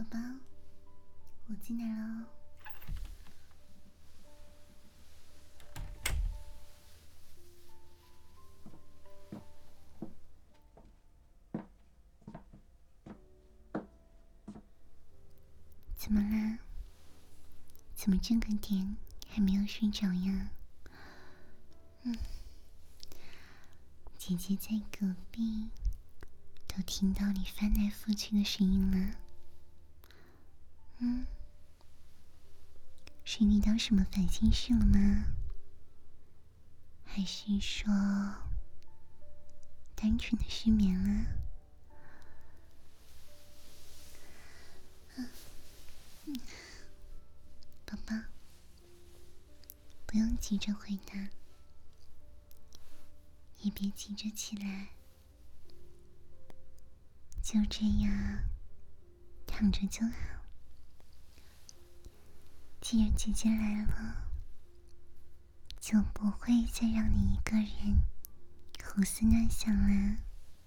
宝，我进来了。怎么啦？怎么这个点还没有睡着呀？姐姐在隔壁都听到你翻来覆去的声音了。是遇到什么烦心事了吗？还是说单纯的失眠了？宝宝，不用急着回答，也别急着起来，就这样躺着就好。既然姐姐来了，就不会再让你一个人胡思乱想了。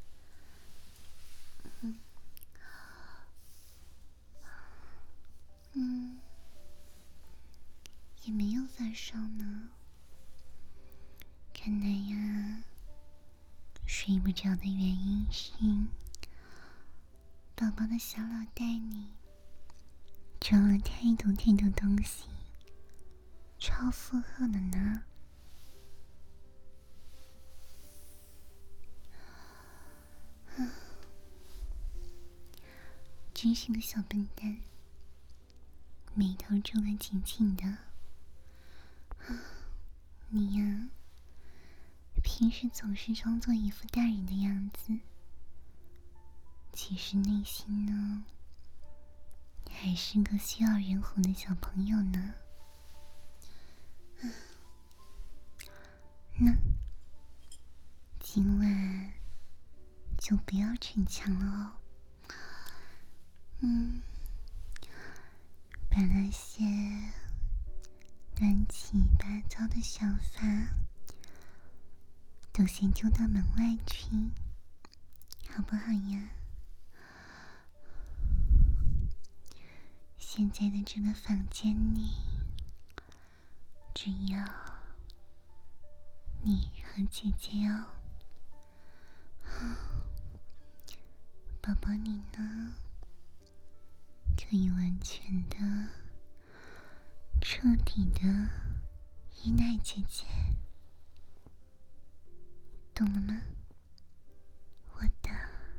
也没有发烧呢。看来呀，睡不着的原因是宝宝的小脑袋里装了太多东西，超负荷了呢。真是个小笨蛋，眉头皱得紧紧的。你呀，平时总是装作一副大人的样子，其实内心呢，还是个需要人哄的小朋友呢。那今晚就不要逞强了哦。把那些乱七八糟的想法都先丢到门外去，好不好呀？现在的这个房间里，只有你和姐姐哦。宝宝你呢，可以完全的、彻底的依赖姐姐，懂了吗？我的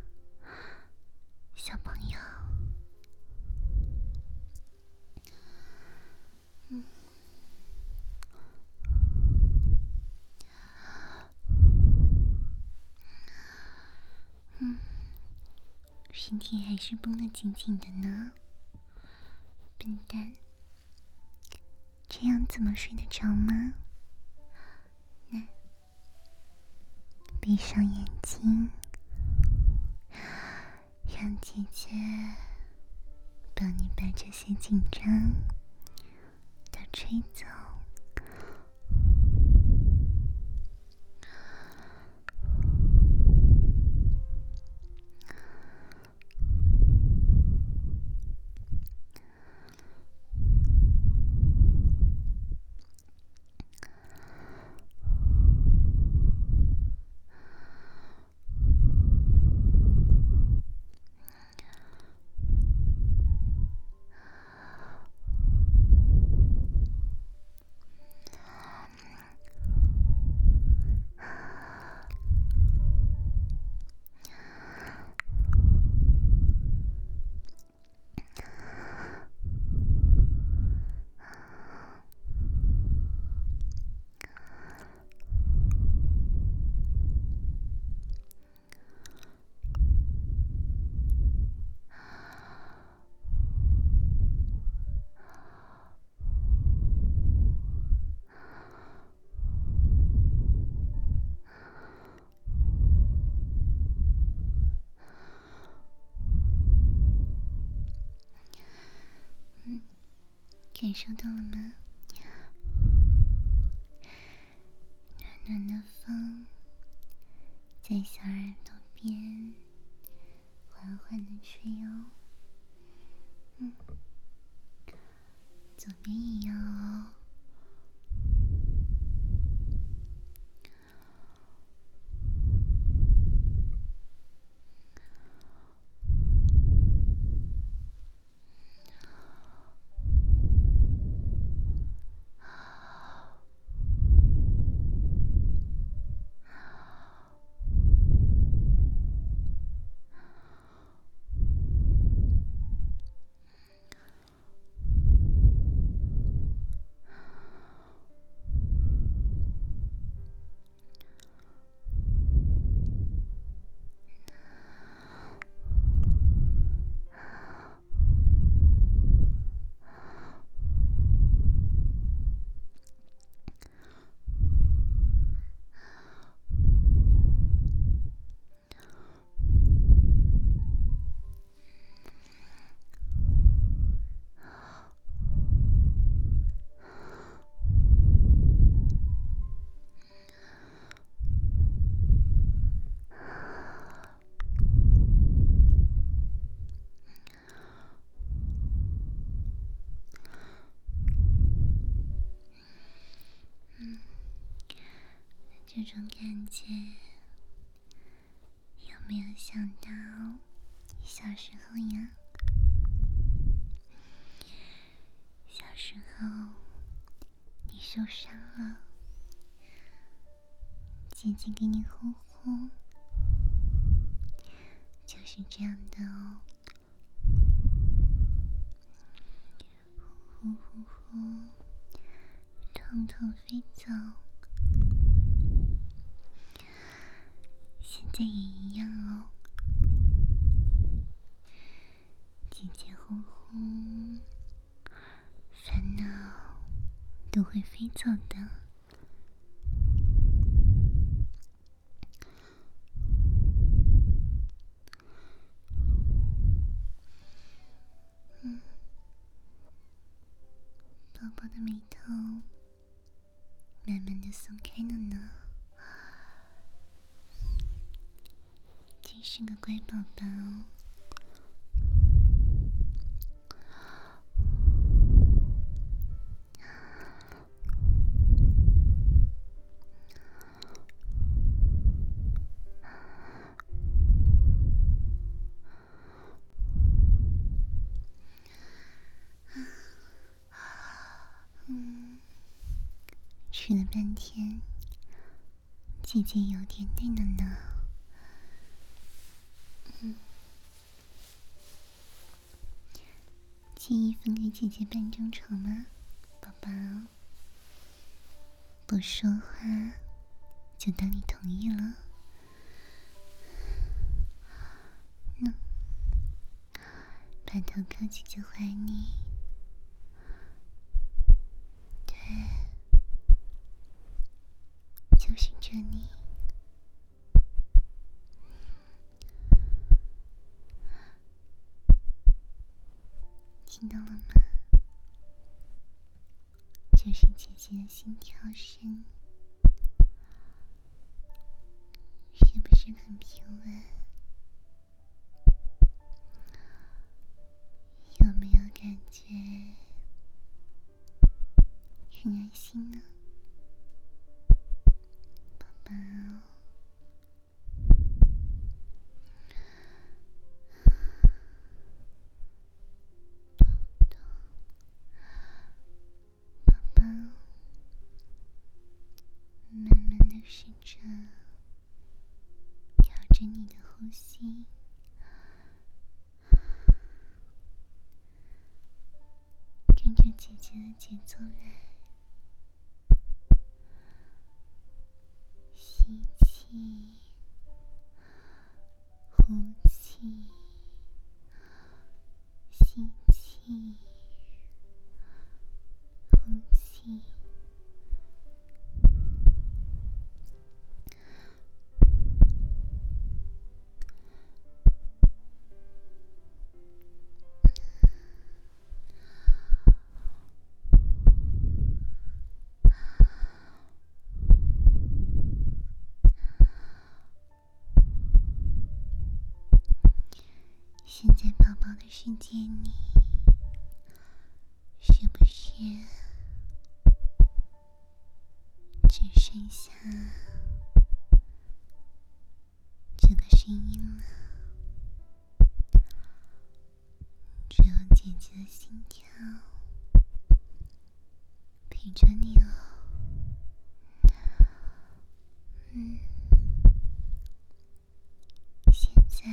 小朋友。身体还是绷得紧紧的呢，笨蛋，这样怎么睡得着吗？来，闭上眼睛，让姐姐帮你把这些紧张都吹走。感受到了吗？暖暖的风在小耳朵边缓缓的吹哦。 左边也要哦。这种感觉有没有想到小时候呀？小时候你受伤了，姐姐给你呼呼，就是这样的哦。呼呼呼，痛痛飞走。现在也一样哦，姐姐呼呼，烦恼都会飞走的。宝宝的眉头慢慢的松开了呢，真是个乖宝宝哦。吃了半天，姐姐有点累了呢。介意分给姐姐半张床吗，宝宝？不说话，就当你同意了。把头靠近姐怀里，对，就是这里。听到了吗？就是姐姐的心跳声，是不是很平稳？有没有感觉很安心呢，宝宝？宝宝，慢慢的试着调整你的呼吸，跟着姐姐的节奏来。吸气，呼气，吸气，呼气。现在宝宝的世界里是不是只剩下这个声音了？只有姐姐的心跳陪着你哦。现在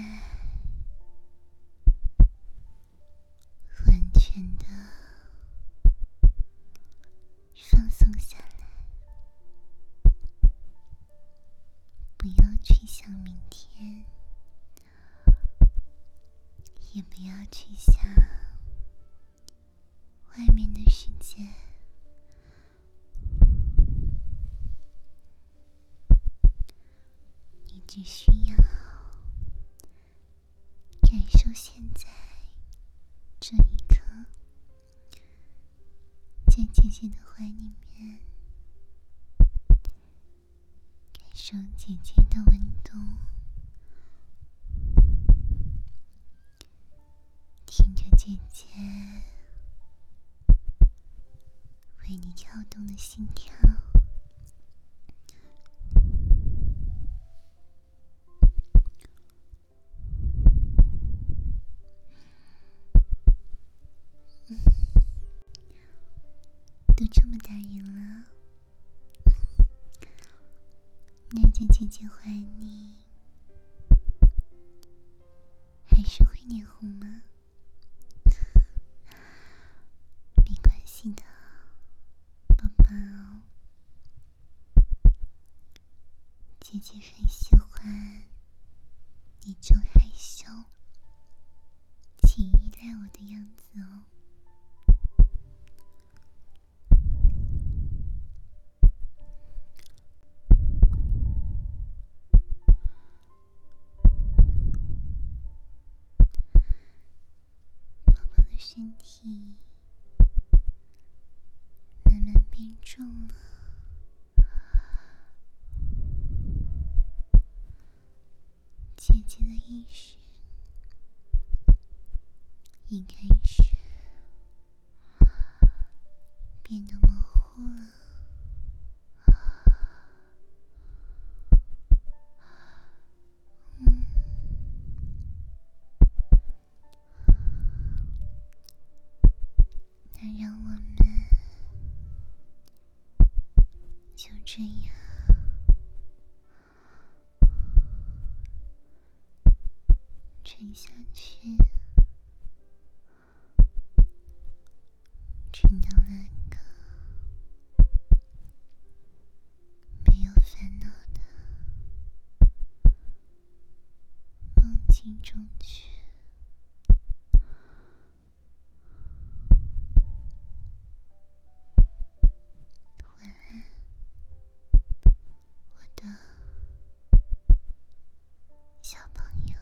完全的放松下来，不要去想明天，也不要去想外面的世界。你只需要感受现在这一刻，在姐姐的怀里面，感受姐姐的温度，听着姐姐为你跳动的心跳。都这么大人了，赖在姐姐怀里，还是会脸红吗？没关系的，宝宝，姐姐很喜欢你就害羞且依赖我的样子哦。宝宝的身体慢慢变重了，姐姐的意识也开始变得模糊了。那让我们就这样沉下去，沉到那个没有烦恼的梦境中去。晚安，我的小朋友。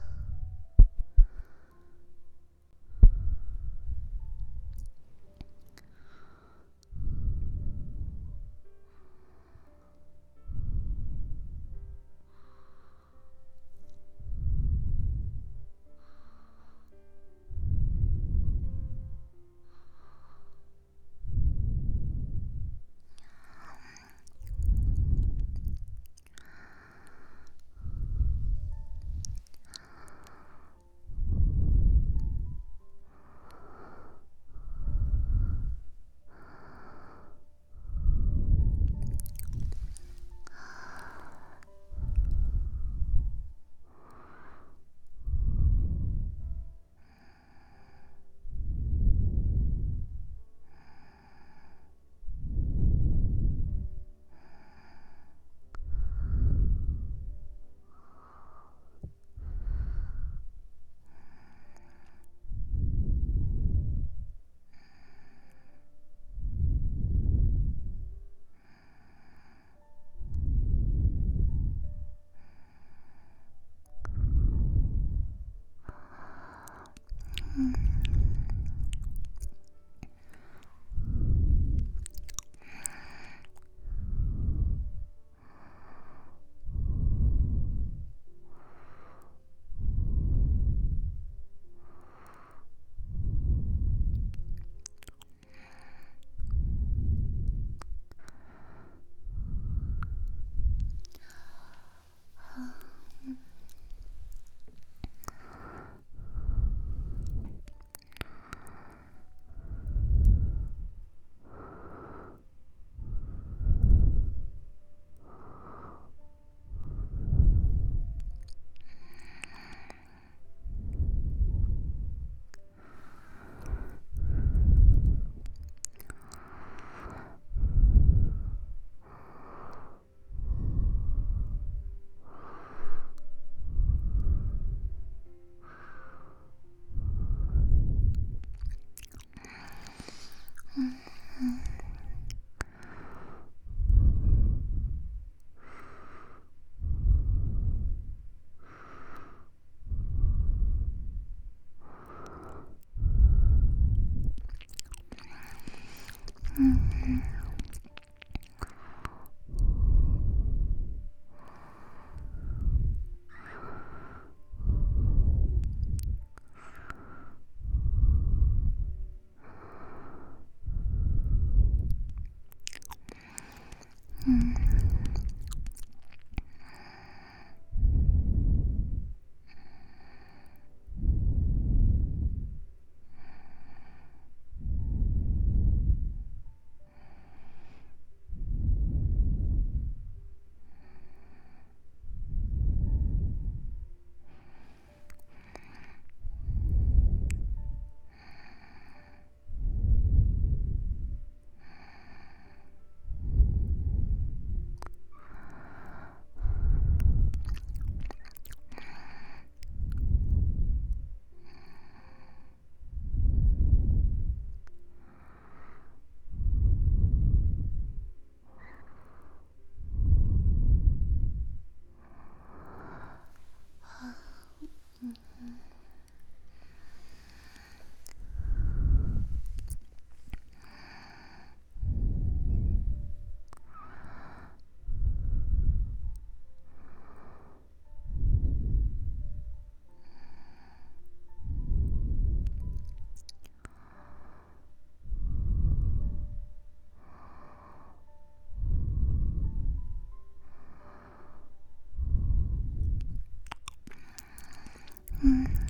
嗯，